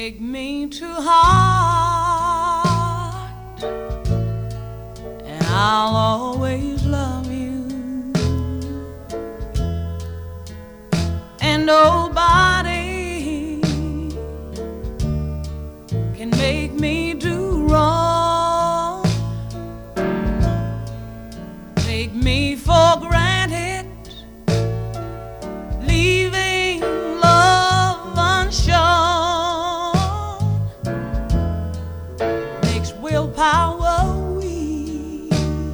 Take me to heart, and I'll always love you. And nobody can make me do wrong. Take me for granted, leaving love unshown. Makes willpower weak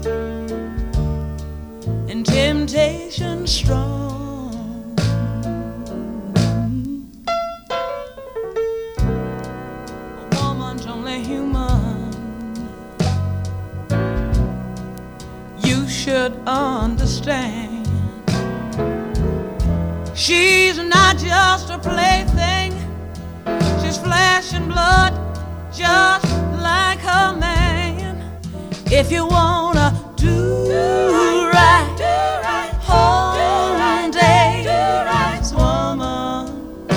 and temptation strong. A woman's only human. You should understand. She's not just a plaything. She's flesh and blood, just like her man. If you wanna do right, whole day, woman,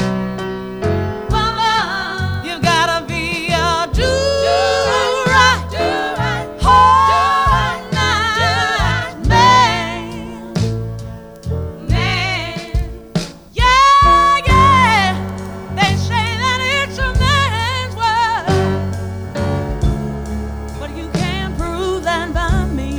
you gotta be a do right, whole night man. Yeah, yeah. They say that it's a man's world, but you can't prove that by me.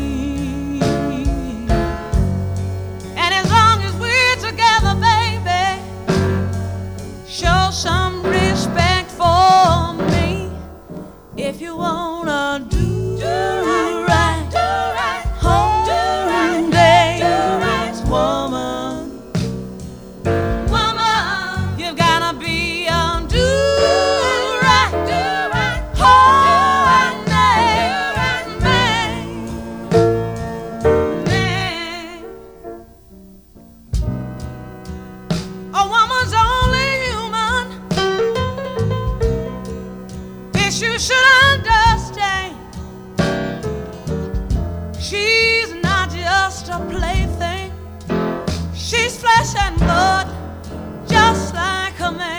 And as long as we're together, baby, show some respect for me. If you wanna do right, whole day, woman, you've gotta be a do right, whole night man. A woman's only human. This you should understand. She's not just a plaything. She's flesh and blood, just like a man.